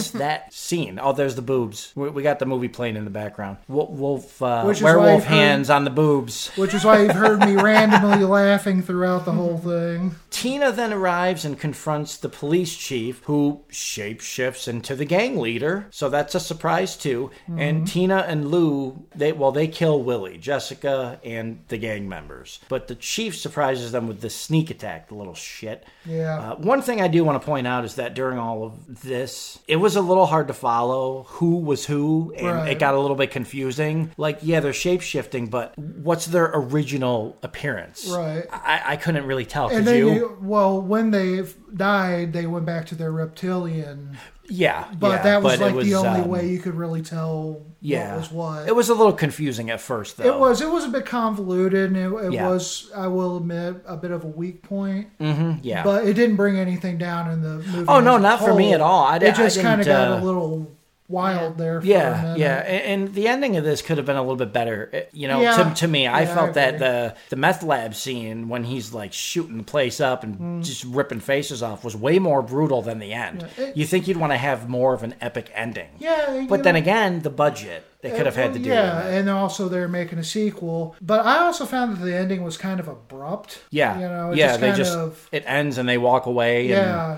missed that scene. Oh, there's the boobs. We got the movie playing in the background. Werewolf hands on the boobs. Which is why you've heard me randomly laughing throughout the whole thing. Tina then arrives and confronts the police chief, who shapeshifts into the gang leader. So that's a surprise too. And Tina and Lou, they kill Willie, Jessica, and the gang members. But the chief surprises them with the sneak attack, the little shit. Yeah. One thing I do want to point out is that during all of this, it was a little hard to follow who was who, and it got a little bit confusing. Like, yeah, they're shape-shifting, but what's their original appearance? Right. I couldn't really tell. And then, when they died, they went back to their reptilian. Yeah. But that was the only way you could really tell what was what. It was a little confusing at first, though. It was a bit convoluted, and it was, I will admit, a bit of a weak point. Mm-hmm, yeah. But it didn't bring anything down in the movie. Oh, no, not for me at all. It just kind of got a little wild there for a minute. Yeah, and the ending of this could have been a little bit better. To me, I felt that the meth lab scene when he's like shooting the place up and just ripping faces off was way more brutal than the end. You think you'd want to have more of an epic ending. Yeah. But then again, the budget. They could have had to do it. Yeah, and also they're making a sequel. But I also found that the ending was kind of abrupt. Yeah. It ends and they walk away. Yeah.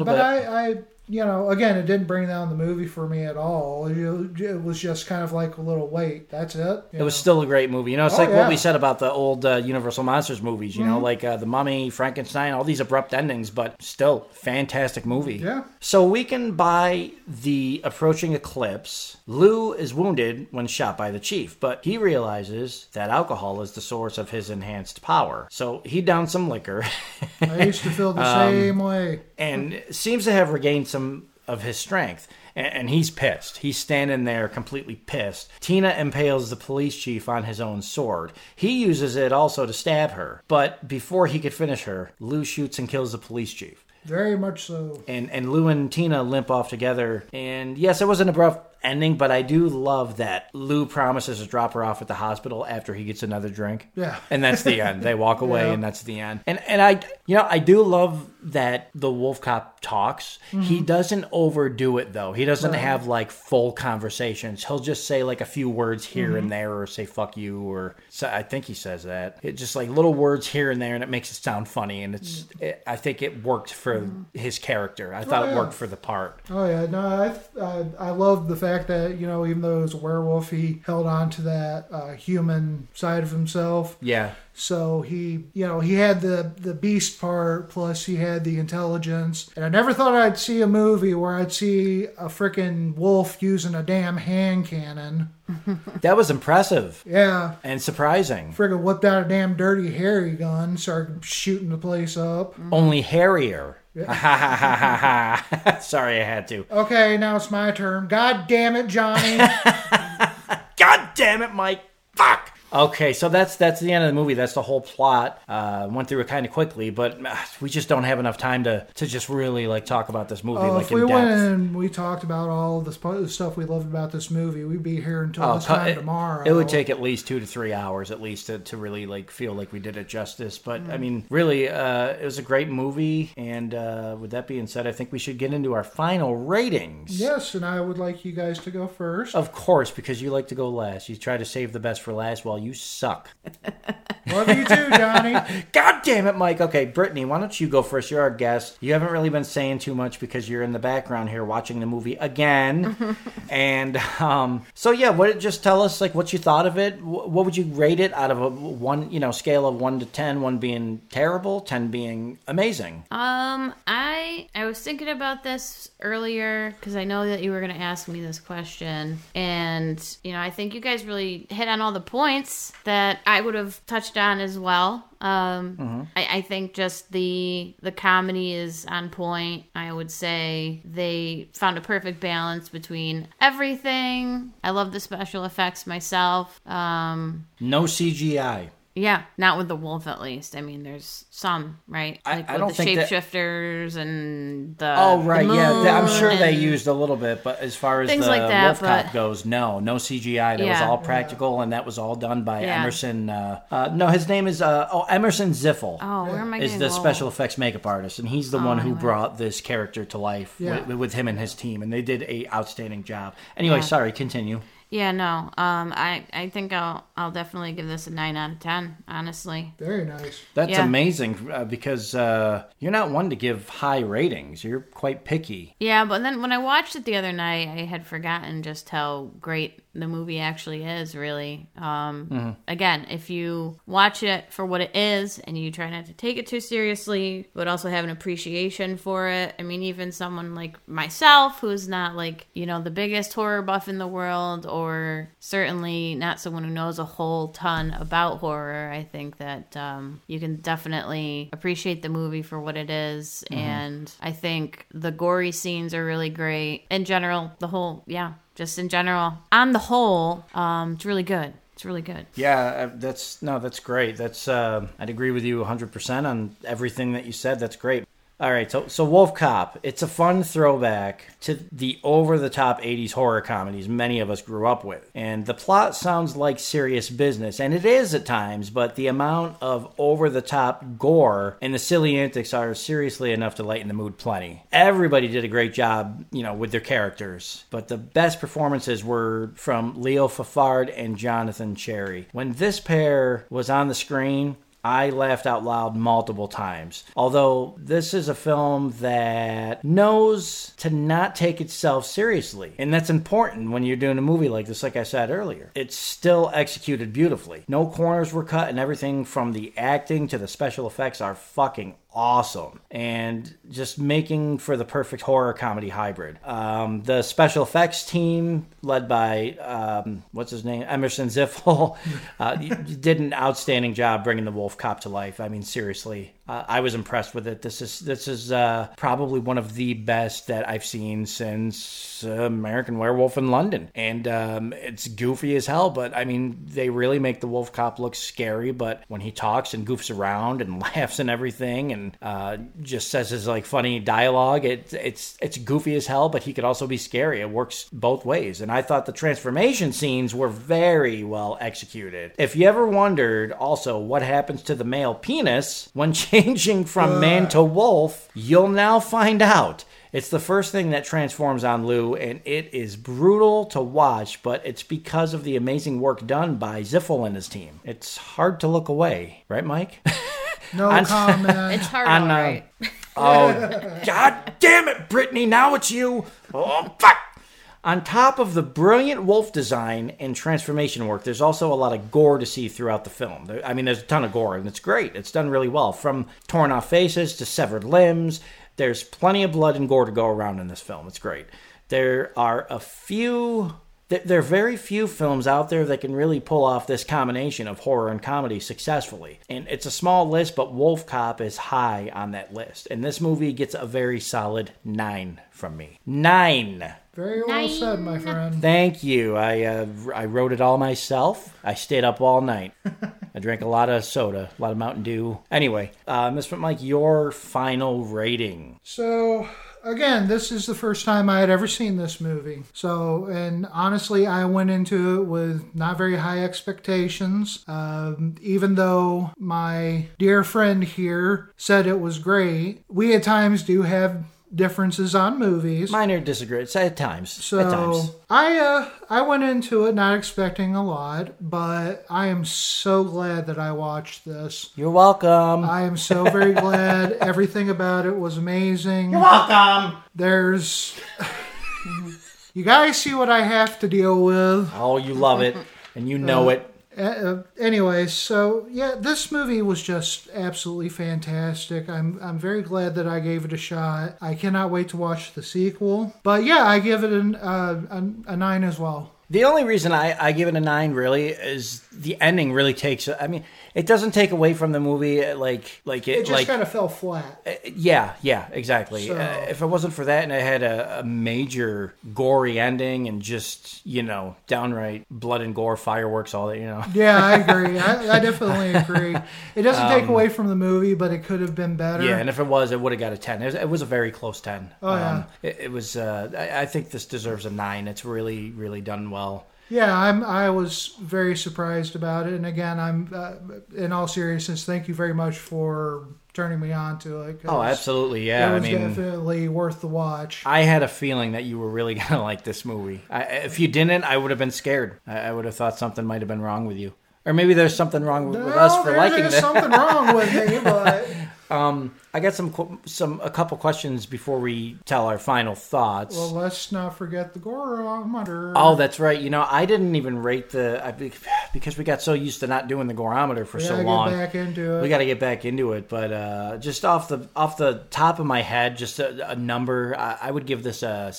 I again, it didn't bring down the movie for me at all. It was just kind of like a little wait. That's it. It was still a great movie. It's what we said about the old Universal Monsters movies. Like The Mummy, Frankenstein, all these abrupt endings, but still fantastic movie. Yeah. So weakened by the approaching eclipse, Lou is wounded when shot by the chief, but he realizes that alcohol is the source of his enhanced power. So he downs some liquor. I used to feel the same way. And seems to have regained some of his strength. And he's pissed. He's standing there completely pissed. Tina impales the police chief on his own sword. He uses it also to stab her. But before he could finish her, Lou shoots and kills the police chief. Very much so. And Lou and Tina limp off together. And yes, it was an abrupt ending, but I do love that Lou promises to drop her off at the hospital after he gets another drink. Yeah. And that's the end. They walk away and that's the end. And I do love that the wolf cop talks. Mm-hmm. He doesn't overdo it though. He doesn't have like full conversations. He'll just say like a few words here and there, or say fuck you, or I think he says that. It just like little words here and there, and it makes it sound funny, and I think it worked for his character. I thought it worked for the part. Oh yeah, no, I love the fact that even though he was a werewolf, he held on to that human side of himself. Yeah. So he had the beast part, plus he had the intelligence. And I never thought I'd see a movie where I'd see a freaking wolf using a damn hand cannon. That was impressive. Yeah. And surprising. Friggin' whipped out a damn dirty hairy gun, started shooting the place up. Only hairier. Sorry, I had to. Okay, now it's my turn. God damn it, Johnny. God damn it, Mike. Fuck. Okay, so that's the end of the movie. That's the whole plot. Went through it kind of quickly, but we just don't have enough time to just really like talk about this movie if we went and we talked about all the stuff we loved about this movie, we'd be here until this time tomorrow. It would take at least 2 to 3 hours at least to really like feel like we did it justice. But I mean, really, it was a great movie. And with that being said, I think we should get into our final ratings. Yes, and I would like you guys to go first. Of course, because you like to go last. You try to save the best for last. While you suck. Love you too, Johnny. God damn it, Mike. Okay, Brittany, why don't you go first? You're our guest. You haven't really been saying too much because you're in the background here watching the movie again. And just tell us like what you thought of it. What would you rate it out of a scale of 1 to 10, 1 being terrible, 10 being amazing? I was thinking about this earlier because I know that you were going to ask me this question, and I think you guys really hit on all the points that I would have touched on as well. I think just the comedy is on point. I would say they found a perfect balance between everything. I love the special effects myself. No CGI. Yeah, not with the wolf at least. I mean, there's some, right? Like I don't with the think shapeshifters and the Oh, right, the yeah. I'm moon sure they and used a little bit, but as far as things the like that, Wolf but- Cop goes, no CGI. That was Yeah. all practical, and that was all done by Yeah. Emerson. No, his name is Emerson Ziffel. Oh, where am I Is getting the old? special effects makeup artist, and he's the one who anyway. brought this character to life Yeah. with him and his team, and they did a outstanding job. Anyway, Yeah. sorry, continue. Yeah, no. I think I'll definitely give this a 9 out of 10. Honestly. Very nice. That's Yeah. amazing because you're not one to give high ratings. You're quite picky. Yeah, but then when I watched it the other night, I had forgotten just how great the movie actually is. Really. Again, if you watch it for what it is and you try not to take it too seriously, but also have an appreciation for it. I mean, even someone like myself, who's not like the biggest horror buff in the world, or certainly not someone who knows a whole ton about horror, I think that you can definitely appreciate the movie for what it is. And I think the gory scenes are really great. In general, just in general, on the whole, it's really good. It's really good. Yeah, that's great. I'd agree with you 100% on everything that you said. That's great. All right, so Wolf Cop, it's a fun throwback to the over-the-top 80s horror comedies many of us grew up with. And the plot sounds like serious business, and it is at times, but the amount of over-the-top gore and the silly antics are seriously enough to lighten the mood plenty. Everybody did a great job, with their characters, but the best performances were from Leo Fafard and Jonathan Cherry. When this pair was on the screen, I laughed out loud multiple times. Although this is a film that knows to not take itself seriously. And that's important when you're doing a movie like this, like I said earlier. It's still executed beautifully. No corners were cut, and everything from the acting to the special effects are fucking awesome, and just making for the perfect horror comedy hybrid. The special effects team, led by what's his name, Emerson Ziffel, did an outstanding job bringing the Wolf Cop to life. I mean, seriously, I was impressed with it. This is probably one of the best that I've seen since American Werewolf in London, and it's goofy as hell. But I mean, they really make the Wolf Cop look scary. But when he talks and goofs around and laughs and everything, and just says his funny dialogue, it's goofy as hell. But he could also be scary. It works both ways. And I thought the transformation scenes were very well executed. If you ever wondered also what happens to the male penis when changing from man to wolf, you'll now find out. It's the first thing that transforms on Lou, and it is brutal to watch, but it's because of the amazing work done by Ziffel and his team. It's hard to look away. Right, Mike? No comment. It's hard, On, all right. Oh, God damn it, Brittany, now it's you. Oh, fuck. On top of the brilliant wolf design and transformation work, there's also a lot of gore to see throughout the film. There's a ton of gore, and it's great. It's done really well. From torn off faces to severed limbs, there's plenty of blood and gore to go around in this film. It's great. There are very few films out there that can really pull off this combination of horror and comedy successfully. And it's a small list, but Wolf Cop is high on that list. And this movie gets a very solid 9 from me. 9! Very well said, my friend. Thank you. I wrote it all myself. I stayed up all night. I drank a lot of soda, a lot of Mountain Dew. Anyway, Mr. Mike, your final rating. So, again, this is the first time I had ever seen this movie. So, and honestly, I went into it with not very high expectations. Even though my dear friend here said it was great, we at times do have differences on movies. Minor disagreements at times. So at times. I went into it not expecting a lot, but I am so glad that I watched this. You're welcome. I am so very glad. Everything about it was amazing. You're welcome. You guys see what I have to deal with. Oh, you love it, and you know it. Anyway, so yeah, this movie was just absolutely fantastic. I'm very glad that I gave it a shot. I cannot wait to watch the sequel. But yeah, I give it a 9 as well. The only reason I give it a 9 really is the ending really takes. I mean, it doesn't take away from the movie. It just kind of fell flat. Yeah, exactly. So- If it wasn't for that, and it had a major gory ending, and just downright blood and gore, fireworks, all that. Yeah, I agree. I definitely agree. It doesn't take away from the movie, but it could have been better. Yeah, and if it was, it would have got a 10. It was a very close 10. Oh, yeah. It was. I think this deserves a 9. It's really, really done well. Yeah, I was very surprised about it, and again, I'm in all seriousness, thank you very much for turning me on to it. 'Cause Oh, absolutely, yeah. it was definitely worth the watch. I had a feeling that you were really gonna like this movie. If you didn't, I would have been scared. I would have thought something might have been wrong with you, or maybe there's something wrong with us for liking there's this. something wrong with me, but I got a couple questions before we tell our final thoughts. well, let's not forget the Gorometer. Oh, that's right. I didn't even rate because we got so used to not doing the Gorometer for so long. Get back into it. We got to get back into it, but just off the top of my head, just a number, I would give this a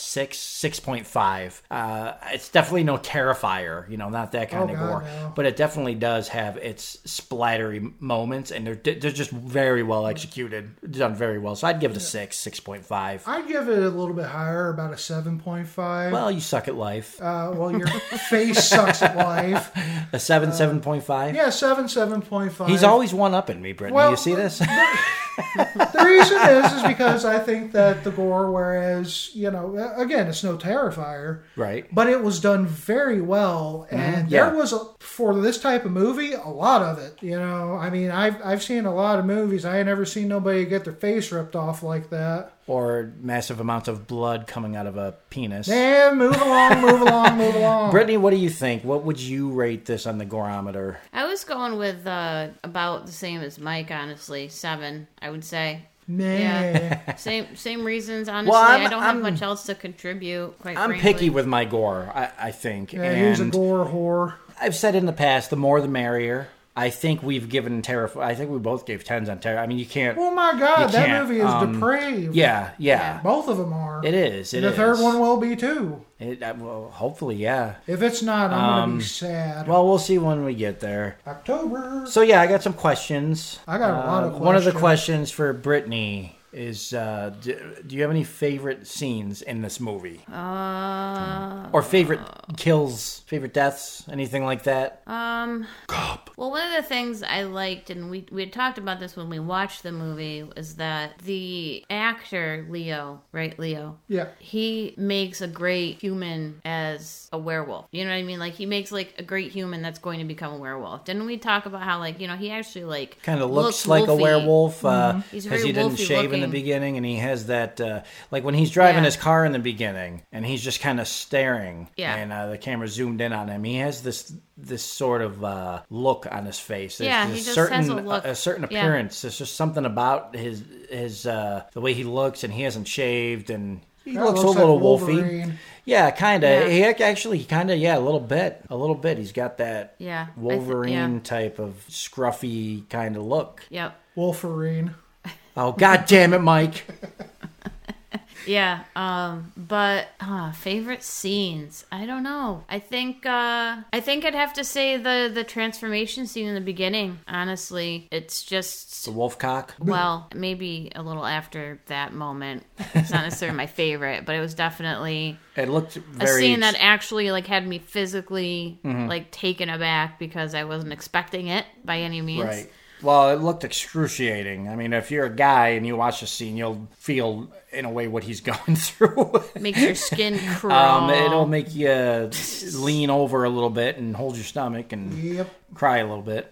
6.5. It's definitely no Terrifier, not that kind of God, gore, no. but it definitely does have its splattery moments, and they're just very well executed, done very well. So I'd give it a 6.5. I'd give it a little bit higher, about a 7.5. Well, you suck at life. Well, your face sucks at life. A 7.5. Yeah, 7.5. He's always one up in me, Brittany. Well, you see this? The reason is because I think that the gore, whereas, again, it's no Terrifier. Right. But it was done very well. And yeah. there was, for this type of movie, a lot of it. I mean, I've seen a lot of movies. I ain't never seen nobody get their face ripped off like that. Or massive amounts of blood coming out of a penis. Man, move along. Brittany, what do you think? What would you rate this on the Gorometer? I was going with about the same as Mike, honestly. 7, I would say. Nah. Yeah, same reasons. Honestly, Well, I don't have much else to contribute. Quite I'm frankly. picky with my gore, I think. Yeah, he's a and gore whore. I've said in the past, the more the merrier. I think we've given I think we both gave 10s on Terror. I mean, you can't. Oh my God, that can't, movie is depraved. Yeah. Both of them are. It is. The third one will be too. Well, hopefully, yeah. If it's not, I'm going to be sad. Well, we'll see when we get there. October. So, yeah, I got some questions. I got a lot of questions. One of the questions for Brittany is, do you have any favorite scenes in this movie? Or favorite kills, favorite deaths, anything like that? Well, one of the things I liked, and we had talked about this when we watched the movie, is that the actor, Leo, Yeah. he makes a great human as a werewolf. You know what I mean? Like, he makes, like, a great human that's going to become a werewolf. Didn't we talk about how, like, he actually, like... Kind of looks like wolfy. a werewolf He's because very he didn't wolfy shave in the looking. beginning, and he has that... like, when he's driving Yeah. his car in the beginning, and he's just kind of staring, Yeah. and the camera zoomed in on him, he has this sort of look on his face. There's Yeah, he this just certain, has a look. a certain Yeah. appearance. There's just something about his the way he looks, and he hasn't shaved, and he Kinda looks a looks little like wolfy. Wolverine. Yeah, kind of. Yeah. He actually kind of, a little bit. He's got that Yeah. Wolverine type of scruffy kind of look. Yep. Wolverine. Oh, God damn it, Mike. Yeah, but favorite scenes. I don't know. I think I'd have to say the transformation scene in the beginning. Honestly, it's just The wolf cock. well, maybe a little after that moment. It's not necessarily my favorite, but it was definitely It looked a very... scene that actually like had me physically like taken aback because I wasn't expecting it by any means. Right. Well, it looked excruciating. I mean, if you're a guy and you watch the scene, you'll feel, in a way, what he's going through. Makes your skin crawl. It'll make you lean over a little bit and hold your stomach and Yep. cry a little bit.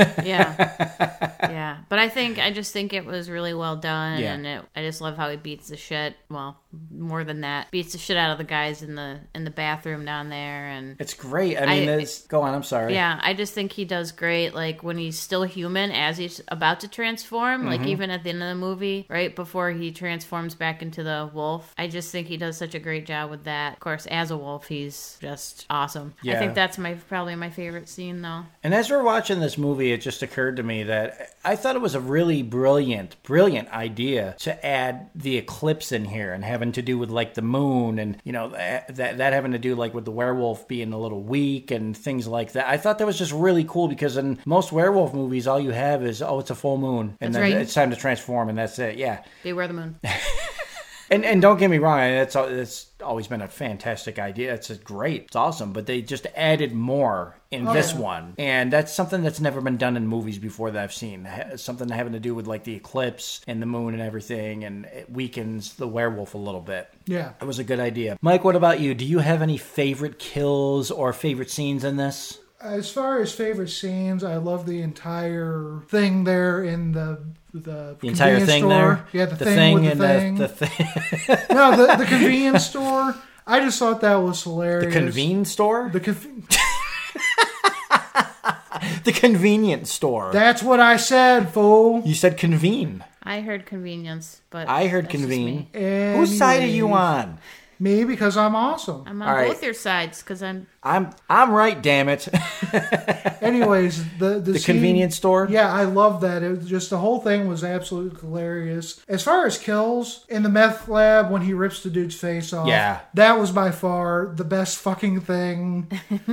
Yeah. But I just think it was really well done, Yeah. and I just love how he beats the shit. Well, more than that, beats the shit out of the guys in the bathroom down there, and It's great. I mean, go on. I'm sorry. yeah, I just think he does great. Like when he's still human, as he's about to transform, like even at the end of the movie, right before he transforms back into the wolf. I just think he does such a great job with that. Of course, as a wolf, he's just awesome. I Yeah. think that's probably my favorite scene, though. And as we're watching this movie, it just occurred to me that I thought it was a really brilliant idea to add the eclipse in here and having to do with like the moon and, you know, that having to do like with the werewolf being a little weak and things like that. I thought that was just really cool because in most werewolf movies, all you have is, it's a full moon and That's then right. it's time to transform and that's it. Yeah. Beware the moon. And don't get me wrong, it's always been a fantastic idea. It's great. It's awesome. But they just added more in this one. And that's something that's never been done in movies before that I've seen. Something having to do with like the eclipse and the moon and everything. And it weakens the werewolf a little bit. Yeah. It was a good idea. Mike, what about you? Do you have any favorite kills or favorite scenes in this? As far as favorite scenes, I love the entire thing there in the entire convenience thing store. there? Yeah, the thing with the thing. The thing. No, the convenience store. I just thought that was hilarious. The convenience store? The The convenience store. That's what I said, fool. You said convene. I heard convenience, but I heard that's just convene. me. Whose side are you Anyways. on? Me, because I'm awesome. I'm on All right. both your sides because I'm. I'm right, damn it. Anyways, the scene- convenience store? Yeah, I love that. It was just the whole thing was absolutely hilarious. As far as kills in the meth lab when he rips the dude's face off, Yeah. that was by far the best fucking thing.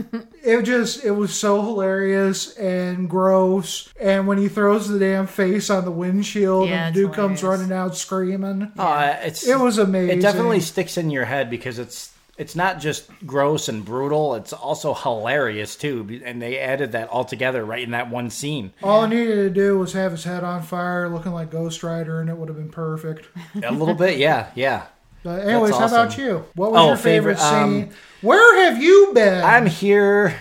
It was so hilarious and gross. And when he throws the damn face on the windshield Yeah, and the dude it's comes hilarious. running out screaming. It was amazing. It definitely sticks in your head because it's not just gross and brutal, it's also hilarious too. And they added that all together right in that one scene. All I needed to do was have his head on fire looking like Ghost Rider and it would have been perfect. A little bit, yeah. But anyways, That's how about awesome. you? What was your favorite favorite, scene? Where have you been? I'm here.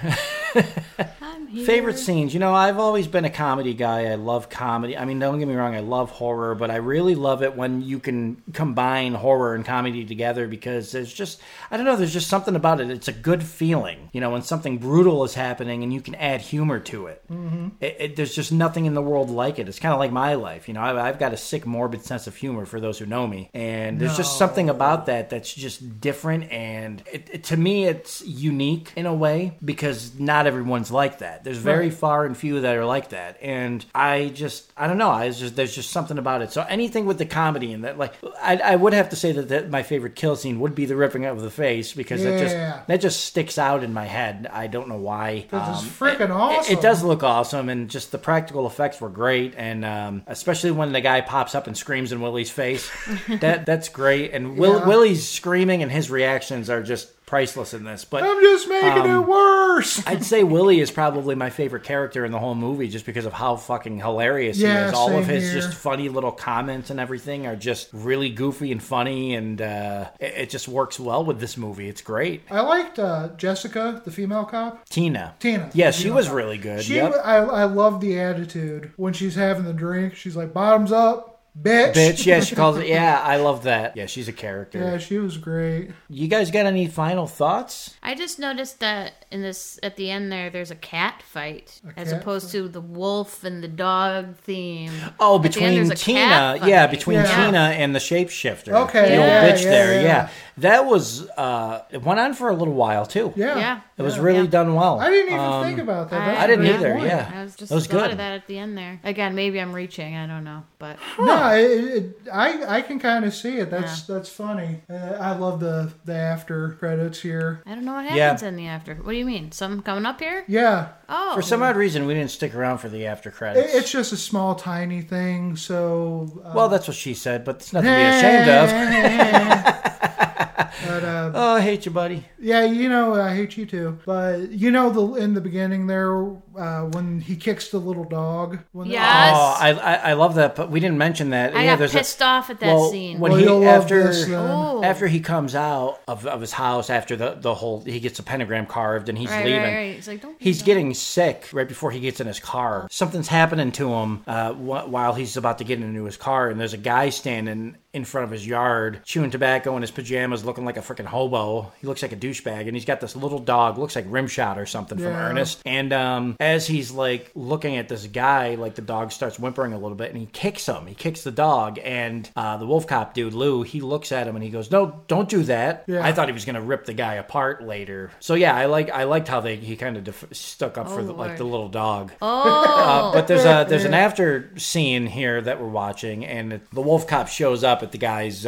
I'm here. Favorite scenes. You know, I've always been a comedy guy. I love comedy. I mean, don't get me wrong, I love horror, but I really love it when you can combine horror and comedy together because there's just, I don't know, there's just something about it. It's a good feeling, you know, when something brutal is happening and you can add humor to it. Mm-hmm. There's just nothing in the world like it. It's kind of like my life. You know, I've got a sick, morbid sense of humor for those who know me. And there's just something about that that's just different. And to me, it's unique in a way because not everyone's like that. There's very far and few that are like that. And I don't know. There's just something about it. So anything with the comedy and that, like, I would have to say that my favorite kill scene would be the ripping of the face because that just sticks out in my head. I don't know why. This is freaking awesome. It does look awesome, and just the practical effects were great, and especially when the guy pops up and screams in Willie's face. That's great, and Willie's screaming and his reactions are just priceless in this. But I'm just making it worse. I'd say Willie is probably my favorite character in the whole movie just because of how fucking hilarious he is. All of his just funny little comments and everything are just really goofy and funny, and it just works well with this movie. It's great. I liked Jessica, the female cop. Tina. Yeah, she was really good. I love the attitude. When she's having the drink, she's like, bottoms up. Bitch. Yeah, she calls it. Yeah, I love that. Yeah, she's a character. Yeah, she was great. You guys got any final thoughts? I just noticed that at the end there's a cat fight as opposed to the wolf and the dog theme. Oh, between Tina, Tina and the shapeshifter. Okay, the old bitch there. yeah. Yeah, that was it went on for a little while too. Yeah. It was really done well. I didn't even think about that. That's I a didn't great either. point. Yeah, I was just it was thought good. of that at the end there. Again, maybe I'm reaching. I don't know, but No, I can kind of see it. That's funny. I love the after credits here. I don't know what happens in the after. What do you mean? Something coming up here? Yeah, Oh, For some odd reason, we didn't stick around for the after credits. it's just a small, tiny thing. So well, that's what she said, but it's nothing to be ashamed of. But, Oh, I hate you, buddy. yeah, I hate you too. But in the beginning there, when he kicks the little dog. Yes. Oh, I love that, but we didn't mention that. I got pissed off at that scene. When you'll he love this, then. after he comes out of his house after the whole he gets a pentagram carved and he's leaving. Right. He's like, don't. He's getting sick right before he gets in his car. Something's happening to him while he's about to get into his car, and there's a guy standing in front of his yard, chewing tobacco in his pajamas, looking like a freaking hobo. He looks like a douchebag, and he's got this little dog, looks like Rimshot or something from Ernest. And as he's like looking at this guy, like the dog starts whimpering a little bit, and he kicks him. He kicks the dog, and the wolf cop dude, Lou, he looks at him and he goes, "No, don't do that." Yeah. I thought he was going to rip the guy apart later. So yeah, I liked how he kind of stuck up for the little dog. But there's an after scene here that we're watching, and the wolf cop shows up at the guy's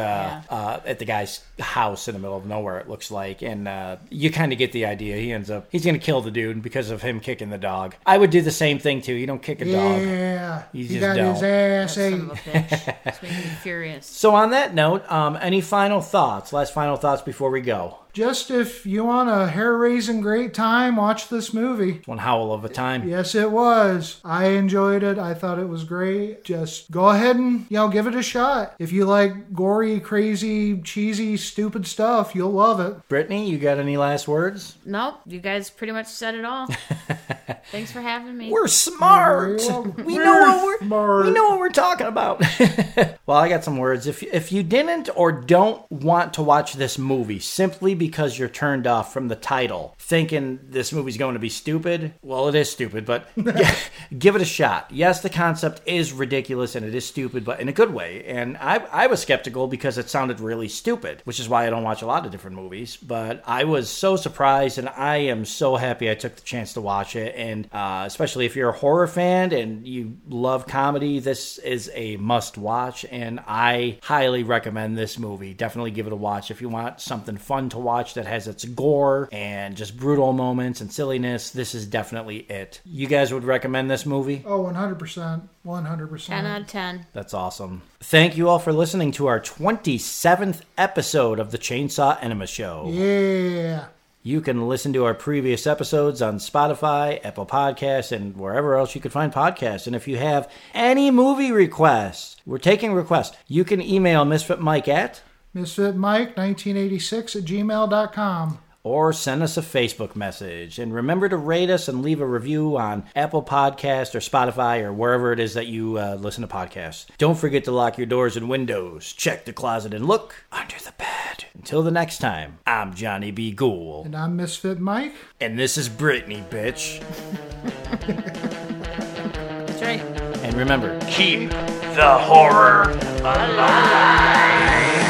house in the middle of nowhere, it looks like, and you kind of get the idea. He's going to kill the dude because of him kicking the dog. I would do the same thing too. You don't kick a dog. Yeah, you just got don't. His ass. Son of a bitch. It's making me furious. So on that note, any final thoughts? Last final thoughts before we go. Just if you want a hair-raising great time, watch this movie. One howl of a time. Yes, it was. I enjoyed it. I thought it was great. Just go ahead and, give it a shot. If you like gory, crazy, cheesy, stupid stuff, you'll love it. Brittany, you got any last words? Nope. You guys pretty much said it all. Thanks for having me. We're smart. We know what we're talking about. Well, I got some words. If you didn't or don't want to watch this movie simply because you're turned off from the title, thinking this movie's going to be stupid, well, it is stupid, but give it a shot. Yes, the concept is ridiculous and it is stupid, but in a good way. And I was skeptical because it sounded really stupid, which is why I don't watch a lot of different movies. But I was so surprised, and I am so happy I took the chance to watch it. And especially if you're a horror fan and you love comedy, this is a must-watch, and I highly recommend this movie. Definitely give it a watch if you want something fun to watch that has its gore and just brutal moments and silliness. This is definitely it. You guys would recommend this movie? Oh, 100%. 100%. 10 out of 10. That's awesome. Thank you all for listening to our 27th episode of the Chainsaw Enema Show. Yeah. You can listen to our previous episodes on Spotify, Apple Podcasts, and wherever else you could find podcasts. And if you have any movie requests, we're taking requests. You can email Misfit Mike at misfitmike1986@gmail.com. Or send us a Facebook message. And remember to rate us and leave a review on Apple Podcasts or Spotify or wherever it is that you listen to podcasts. Don't forget to lock your doors and windows. Check the closet and look under the bed. Until the next time, I'm Johnny B. Ghoul. And I'm Misfit Mike. And this is Brittany, bitch. That's right. And remember, keep the horror alive.